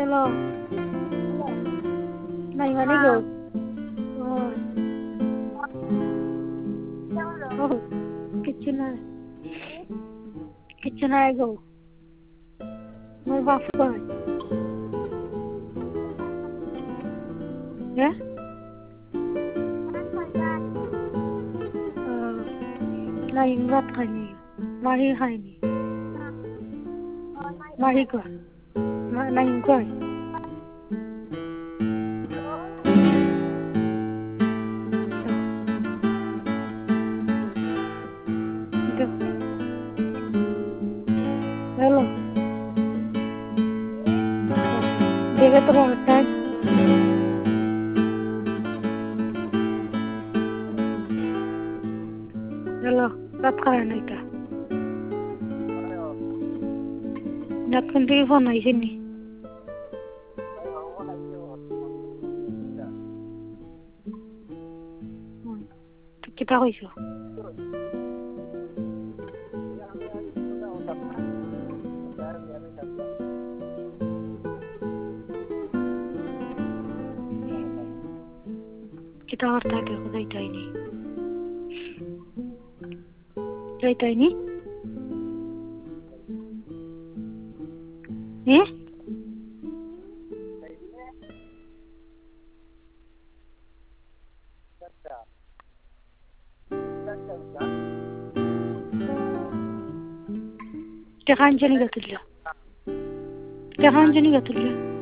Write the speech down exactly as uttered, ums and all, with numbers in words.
Hello. Này mà đi go. Rồi. Oh, kitchen này. Kitchen này go. Mới vào rồi. Yeah? Ờ. Này ngắt hay nhỉ? Mahi hay nhỉ? Mahi cơ. Mà này coi. Hello. देखा तो होता है Hello, बात करा नहीं था Nhật con đi phone này xin đi Kita hoy so Kita harta ke khudai tai ni Khudai tai ni Eh Tekan jani gatulya Tekan jani gatulya